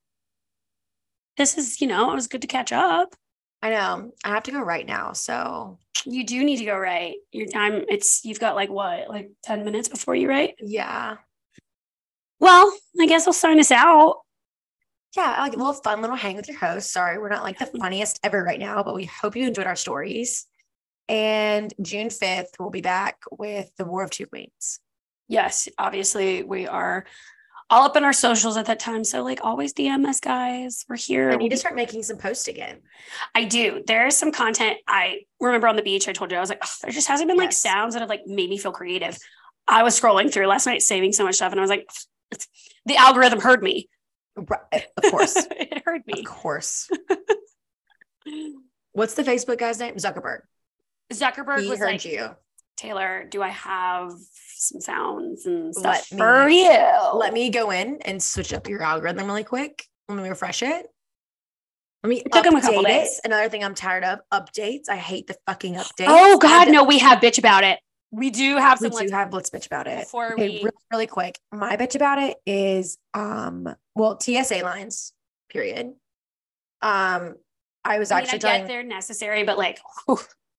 this is, you know, it was good to catch up. I know. I have to go right now. So You do need to go right. Your time, it's, you've got like what, like ten minutes before you write? yeah. Well, I guess I'll sign us out. Yeah, like a little fun little hang with your host. Sorry, we're not like the funniest ever right now, but we hope you enjoyed our stories. And June fifth, we'll be back with the War of Two Queens. Yes, obviously we are all up in our socials at that time. So like always D M us, guys. We're here. I need to start making some posts again. I do. There is some content. I remember on the beach, I told you, I was like, oh, there just hasn't been like Yes. sounds that have like made me feel creative. I was scrolling through last night, saving so much stuff. And I was like, the algorithm heard me. Right, of course. It heard Of me. course. What's the Facebook guy's name? Zuckerberg. Zuckerberg He was heard like, you. Taylor, do I have some sounds and stuff Let for me- you? Let me go in and switch up your algorithm really quick. Let me refresh it. Let me It took him a couple update it. days. Another thing I'm tired of, updates. I hate the fucking updates. Oh I God, have to- no, we have bitch about it. We do have We some. do let's- have let's bitch about it. before Okay, we really, really quick. My bitch about it is um well T S A lines, period. Um I was I mean, actually I trying get they're necessary, but like, whew,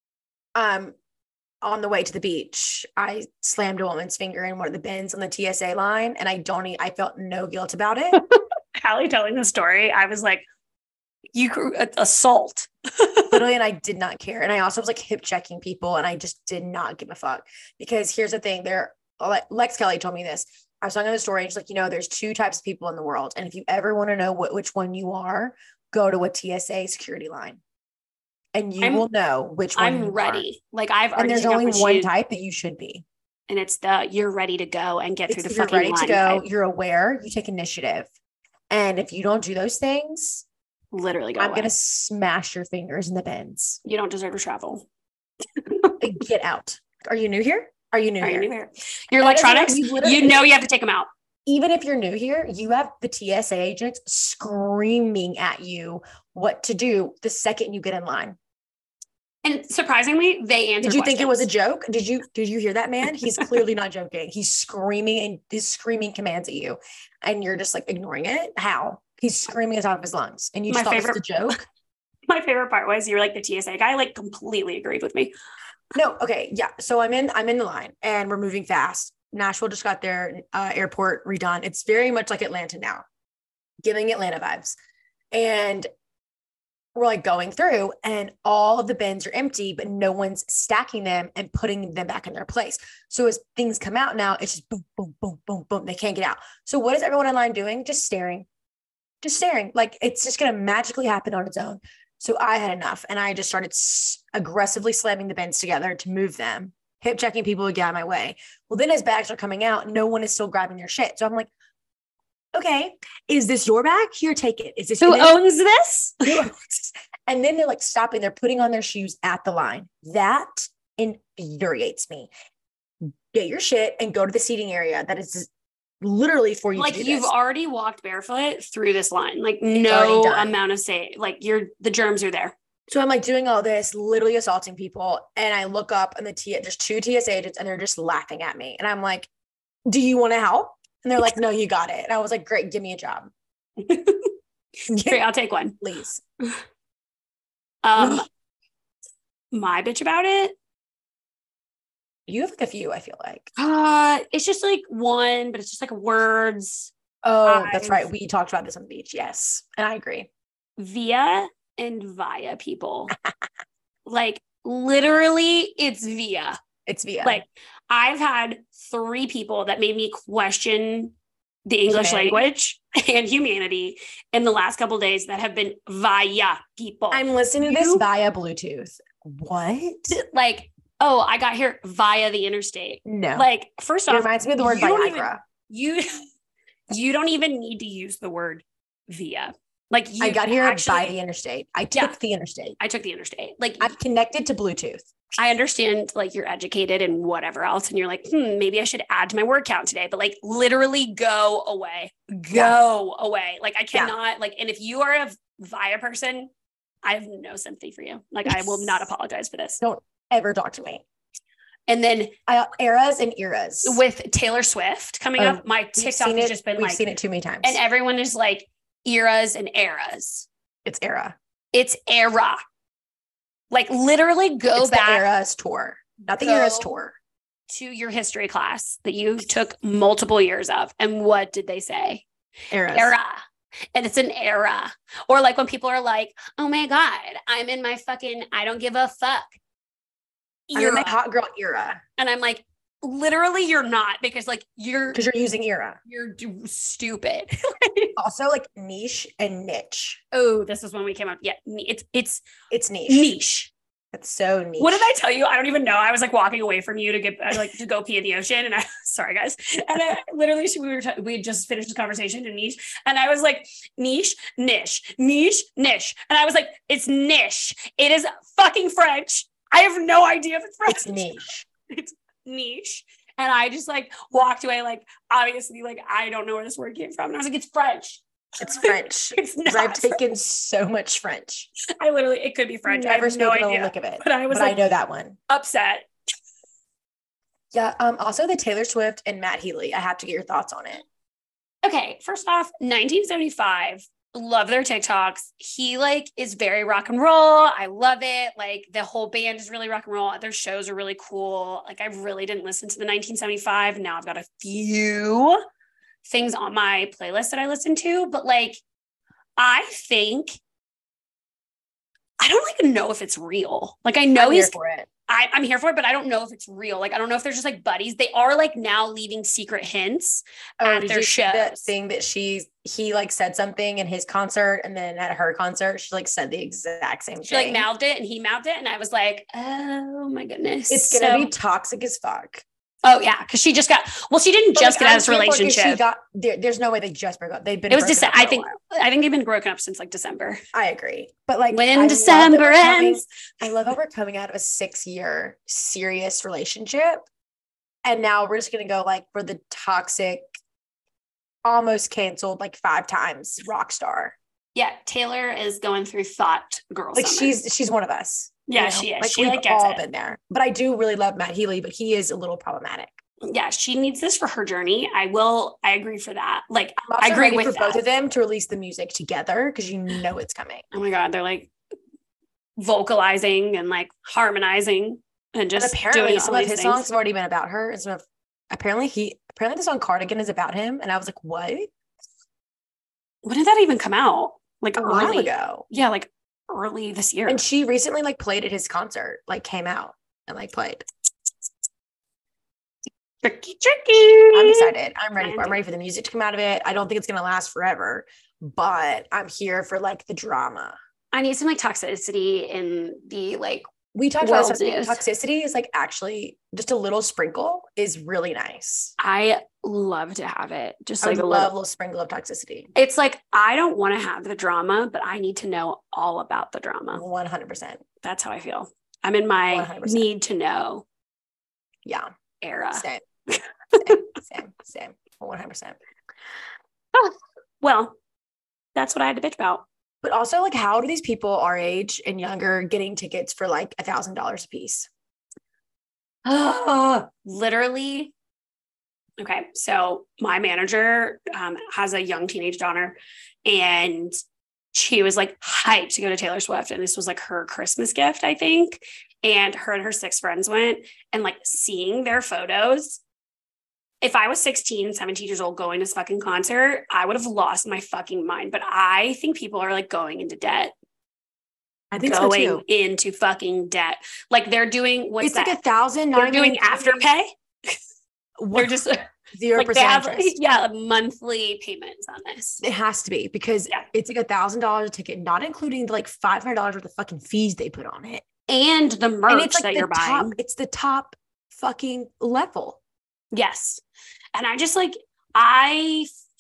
um on the way to the beach, I slammed a woman's finger in one of the bins on the T S A line, and I don't e- I felt no guilt about it. Hallie telling the story, I was like, you cr- assault. Literally, and I did not care. And I also was like hip checking people, and I just did not give a fuck. Because here's the thing: there, Lex Kelly told me this. I was talking on the story, and she's like, you know, there's two types of people in the world, and if you ever want to know what which one you are, go to a T S A security line, and you I'm- will know which one. I'm you ready. Like I've Are. already And there's taken off only my one shoes, type that you should be. and it's the you're ready to go and get It's through the if you're fucking ready line. to go. type. You're aware. You take initiative, and if you don't do those things, Literally go I'm away. gonna smash your fingers in the bins. You don't deserve to travel. Get out. Are you new here? Are you new Are you here? new here? Your That is what electronics, you literally- you know you have to take them out. Even if you're new here, you have the T S A agents screaming at you what to do the second you get in line. And surprisingly, they answer. Did you think it was a questions. joke? Did you did you hear that man? He's clearly not joking. He's screaming and he's screaming commands at you, and you're just like ignoring it. How? He's screaming at the top of his lungs, and you just My thought it was a favorite- joke. My favorite part was you were like the T S A guy, like completely agreed with me. No, okay, yeah. So I'm in I'm in the line, and we're moving fast. Nashville just got their uh, airport redone. It's very much like Atlanta now, giving Atlanta vibes. And we're like going through, and all of the bins are empty, but no one's stacking them and putting them back in their place. So as things come out now, it's just boom, boom, boom, boom, boom. They can't get out. So what is everyone in line doing? Just staring, just staring. Like it's just going to magically happen on its own. So I had enough, and I just started s- aggressively slamming the bins together to move them, hip checking people to get out of my way. Well, then as bags are coming out, no one is still grabbing their shit. So I'm like, okay, is this your bag? Here, take it. Is this Who and then- owns this? and then they're like stopping, they're putting on their shoes at the line. That infuriates me. Get your shit and go to the seating area. That is literally for you Like to do you've this. already walked barefoot through this line. Like already no done. amount of say, like you're the germs are there. So I'm like doing all this, literally assaulting people. And I look up and the T there's two T S A agents, and they're just laughing at me. And I'm like, do you want to help? And they're like, no, you got it. And I was like, great, give me a job. Great, I'll take one. Please. Um, my bitch about it. You have like a few, I feel like. Uh, it's just like one, but it's just like words. Oh, that's I've- right. We talked about this on the beach. Yes. And I agree. Via and via people. Like literally, it's via. It's via. Like I've had three people that made me question the English Humanity. language and humanity in the last couple of days that have been via people. I'm listening to this You- via Bluetooth. What? like, oh, I got here via the interstate. No. Like, first it off, reminds me of the word you don't Viagra. even- you you don't even need to use the word via. Like you I got here actually, by the interstate. I took Yeah. the interstate. I took the interstate. Like I'm connected to Bluetooth. I understand like you're educated and whatever else. And you're like, hmm, maybe I should add to my word count today, but like literally go away, go yeah. away. Like I cannot yeah. like, and if you are a Via person, I have no sympathy for you. Like I will not apologize for this. Don't ever talk to me. And then I, eras and eras with Taylor Swift coming um, up, my TikTok has it, just been we've like, seen it too many times. And everyone is like eras and eras. It's era. It's era. Like literally go it's back. The Eras tour, not the Eras tour. To your history class that you took multiple years of. And what did they say? Eras. Era. And it's an era. Or like when people are like, oh my God, I'm in my fucking, I don't give a fuck. Era. I'm in my hot girl era. And I'm like, literally you're not, because like you're. Because you're using era. You're d- stupid. Also like niche and niche. Oh, this is when we came up. Yeah. It's, it's, it's niche. Niche. It's so niche. What did I tell you? I don't even know. I was like walking away from you to get like to go pee in the ocean, and I sorry guys. And I literally we were t- we had just finished the conversation in niche, and I was like niche, niche, niche, niche, and I was like it's niche. It is fucking French. I have no idea if it's French. It's niche. It's niche. And I just like walked away, like obviously, like I don't know where this word came from, and I was like it's French. It's French. It's not. I've taken so much French. I literally, it could be French. Never I have no idea. A lick of it, but I was but like, I know that one. Upset. Yeah. Um. Also, the Taylor Swift and Matt Healy. I have to get your thoughts on it. Okay. First off, nineteen seventy-five. Love their TikToks. He like is very rock and roll. I love it. Like the whole band is really rock and roll. Their shows are really cool. Like I really didn't listen to the nineteen seventy-five. Now I've got a few things on my playlist that I listen to, but like, I think, I don't like know if it's real. Like I know I'm he's, here for it. I, I'm here for it, but I don't know if it's real. Like, I don't know if they're just like buddies. They are like now leaving secret hints oh, at did their you see shows. that thing that she's, he like said something in his concert, and then at her concert, she like said the exact same she thing. She like mouthed it and he mouthed it. And I was like, oh my goodness. It's going to so, be toxic as fuck. Oh yeah, because she just got. Well, she didn't but just like, get out of this relationship. She got there, there's no way they just broke up. They've been. It was Dece- I think. I think they've been broken up since like December. I agree, but like when I December ends, coming, I love how we're coming out of a six-year serious relationship, and now we're just gonna go like for the toxic, almost canceled like five times rock star. Yeah, Taylor is going through thought girl. Like summer. she's she's one of us. Yeah, you know? she is. Like she we've like gets all it. been there. But I do really love Matt Healy, but he is a little problematic. Yeah, she needs this for her journey. I will. I agree for that. Like, I'm also I agree ready with for that. both of them to release the music together because you know it's coming. Oh my god, they're like vocalizing and like harmonizing and just and apparently doing some all of his things. songs have already been about her, and some of apparently he apparently the song Cardigan is about him, and I was like, what? When did that even come out? Like a early. while ago. Yeah, like early this year. And she recently like played at his concert, like came out and like played. Tricky, tricky. I'm excited. I'm ready for I'm ready for the music to come out of it. I don't think it's gonna last forever, but I'm here for like the drama. I need some like toxicity in the like we talked about something. Toxicity is like actually just a little sprinkle is really nice. I love to have it. Just I like a love little, a little sprinkle of toxicity. It's like I don't want to have the drama, but I need to know all about the drama. one hundred percent. That's how I feel. I'm in my one hundred percent need to know. Yeah. Era. Same. Same. Same. Same. one hundred percent. Oh, well, that's what I had to bitch about. But also, like, how do these people our age and younger getting tickets for like a thousand dollars a piece? Oh, literally. Okay, so my manager um, has a young teenage daughter, and she was like hyped to go to Taylor Swift, and this was like her Christmas gift, I think. And her and her six friends went, and like seeing their photos. If I was sixteen, seventeen years old going to this fucking concert, I would have lost my fucking mind. But I think people are like going into debt. I think going so too. into fucking debt. Like they're doing what's it's that? like a thousand. They're doing afterpay. They're just zero like percent have, yeah, monthly payments on this. It has to be because yeah. It's like a thousand dollars a ticket, not including the like five hundred dollars worth of fucking fees they put on it, and the merch and it's like that the you're top, buying. It's the top fucking level. Yes, and I just like I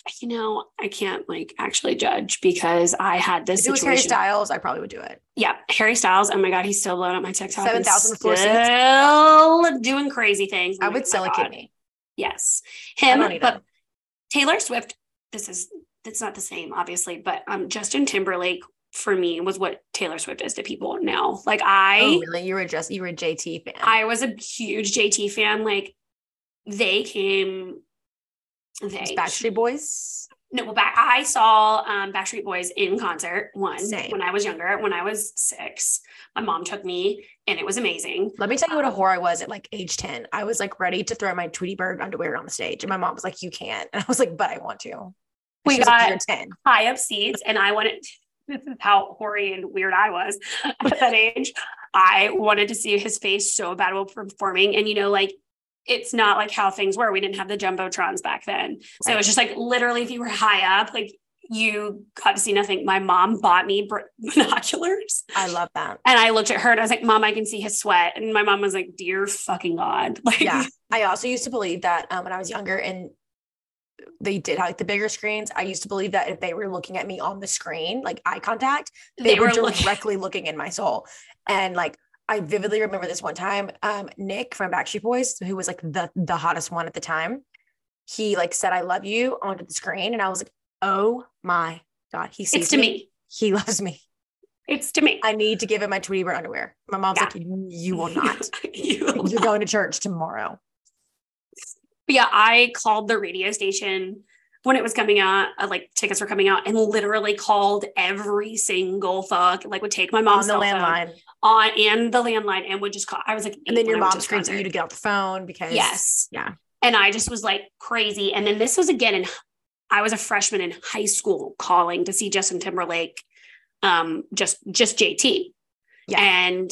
you know, I can't like actually judge because I had this If it was situation. Harry Styles, I probably would do it. Yeah, Harry Styles. Oh my God, he's still blowing up my TikTok. seven thousand floor seats. Still doing crazy things. I I'm would like, oh sell my a God. kidney. Yes, I him. don't need But him. Taylor Swift. This is it's not the same, obviously, but um, Justin Timberlake for me was what Taylor Swift is to people now. Like I, Oh, really? You were just you were a J T fan. I was a huge J T fan. Like they came. They Backstreet Boys. No, well, back I saw um, Backstreet Boys in concert one Same. when I was younger. When I was six, my mom took me, and it was amazing. Let me tell you what a Um, whore I was at like age ten. I was like ready to throw my Tweety Bird underwear on the stage, and my mom was like, "You can't," and I was like, "But I want to." And We she was like, got- "You're ten." high up seats, and I wanted. This is how hoary and weird I was at that age. I wanted to see his face so bad while performing, and you know, like it's not like how things were. We didn't have the jumbotrons back then, so it was just like literally, if you were high up, like you got to see nothing. My mom bought me binoculars. I love that. And I looked at her and I was like, Mom, I can see his sweat. And my mom was like, dear fucking God. Like, Yeah. I also used to believe that um, when I was younger and they did have like the bigger screens, I used to believe that if they were looking at me on the screen, like eye contact, they, They were, were looking- directly looking in my soul. And like, I vividly remember this one time, um, Nick from Backstreet Boys, who was like the, the hottest one at the time, he like said, "I love you" onto the screen. And I was like, oh my God, he sees it's to me. me. He loves me. It's to me. I need to give him my Tweety Bird underwear. My mom's Yeah. like, you will not. You will You're not. going to church tomorrow. But yeah, I called the radio station when it was coming out, uh, like tickets were coming out, and literally called every single fuck, like would take my mom's On the cell phone landline. on and the landline and would just call. I was like, And then eight your when I went mom to screams at concert. you to get off the phone because Yes. Yeah. And I just was like crazy. And then this was again in I was a freshman in high school calling to see Justin Timberlake, um, just just J T. Yeah. And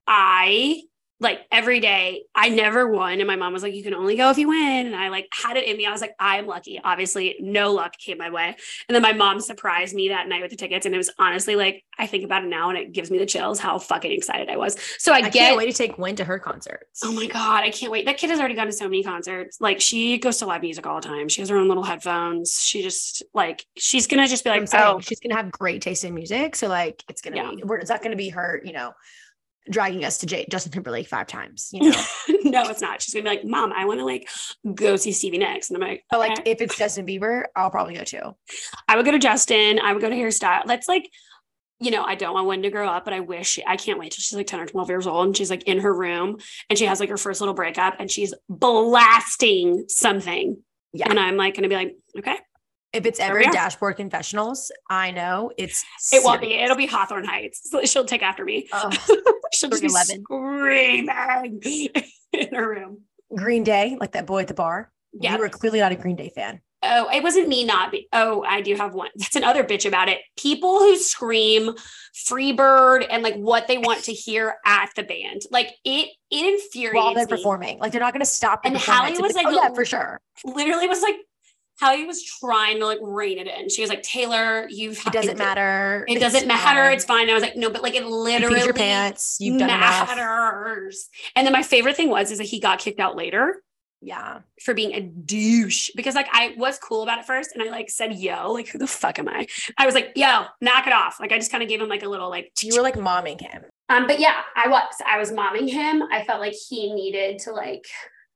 I like every day, I never won. And my mom was like, you can only go if you win. And I like had it in me. I was like, I'm lucky. Obviously, no luck came my way. And then my mom surprised me that night with the tickets. And it was honestly like, I think about it now and it gives me the chills how fucking excited I was. So I, I get can't wait to take Win to her concerts. Oh my God, I can't wait. That kid has already gone to so many concerts. Like she goes to live music all the time. She has her own little headphones. She just like, she's going to just be I'm like, saying, oh, she's gonna have great taste in music. So like it's gonna Yeah. be we're, it's not gonna be her, you know, dragging us to J- Justin Timberlake five times, you know. no, it's not. She's going to be like, Mom, I want to like go see Stevie Nicks. And I'm like, But like okay. if it's Justin Bieber, I'll probably go too. I would go to Justin. I would go to hairstyle. That's like, you know, I don't want Wendy to grow up, but I wish I can't wait till she's like ten or twelve years old and she's like in her room and she has like her first little breakup and she's blasting something. Yeah. And I'm like going to be like, okay, If it's There ever we are. Dashboard Confessionals, I know it's it won't be. serious. It'll be Hawthorne Heights. So she'll take after me. Oh, She'll just be three eleven. screaming in her room. Green Day, like that boy at the bar. Yeah. You were clearly not a Green Day fan. Oh, it wasn't me not be. Oh, I do have one. That's another bitch about it. People who scream Freebird and like what they want to hear at the band. Like it, it infuriates While they're me. performing. Like they're not gonna stop the And performance. Hallie was It's like, oh yeah, for sure. Literally was like, Hallie was trying to like rein it in. She was like, Taylor, you've It doesn't matter. It doesn't It's matter. fine. It's fine. I was like, no, but like it You literally peed your pants. You've done enough. matters. And then my favorite thing was is that he got kicked out later Yeah. for being a douche because like I was cool about it first and I like said, yo, like who the fuck am I? I was like, yo, knock it off. Like I just kind of gave him like a little like, You were like momming him. um, but yeah, I was, I was momming him. I felt like he needed to like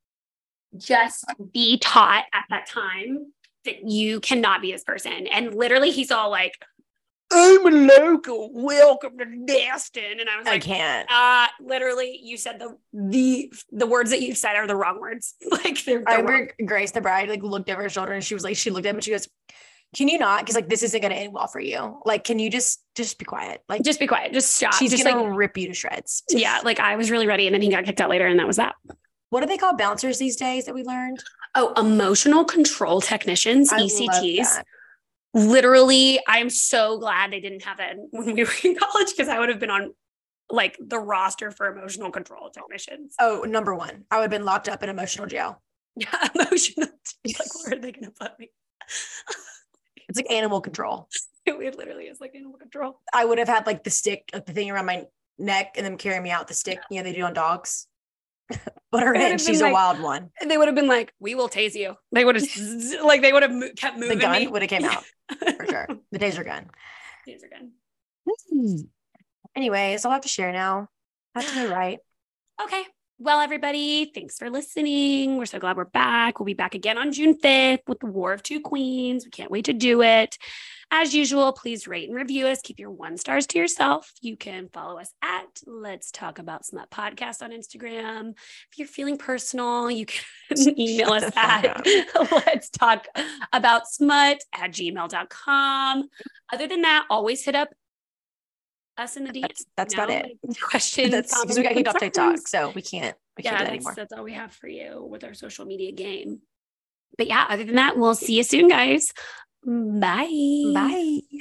just be taught at that time that you cannot be this person. And literally he's all like, I'm a local. Welcome to Destin. And I was I like, can't. uh, literally, you said the the the words that you said are the wrong words. Like they're, I they're wrong. remember Grace, the bride, like looked over her shoulder and she was like, she looked at him and she goes, can you not? Because like this isn't gonna end well for you. Like, can you just just be quiet? Like Just be quiet. Just stop. she's just gonna like, rip you to shreds. yeah, like I was really ready, and then he got kicked out later, and that was that. What do they call bouncers these days that we learned? Oh, emotional control technicians, I E C love Ts. that. Literally, I'm so glad they didn't have that when we were in college because I would have been on like the roster for emotional control technicians. Oh, number one. I would have been locked up in emotional jail. Yeah, emotional. Like, where are they going to put me? It's like animal control. It literally is like animal control. I would have had like the stick, like the thing around my neck, and then carry me out with the stick, you know, they do on dogs. Put her in. She's like, a wild one. They would have been like, we will tase you. They would have like, they would have mo- kept moving. The gun me. would have came out for sure. The taser gun. Taser gun. Anyways, I'll have to share now. I have to go right. Okay. Well, everybody, thanks for listening. We're so glad we're back. We'll be back again on June fifth with the War of Two Queens. We can't wait to do it. As usual, please rate and review us. Keep your one stars to yourself. You can follow us at Let's Talk About Smut Podcast on Instagram. If you're feeling personal, you can email us at Let's Talk About Smut at gmail dot com. Other than that, always hit up us in the D Ms. That's, that's no, about it. Like, questions. That's because we got kicked off TikTok, so we can't. We yeah, can't do that that's, anymore. that's all we have for you with our social media game. But yeah, other than that, we'll see you soon, guys. Bye. Bye.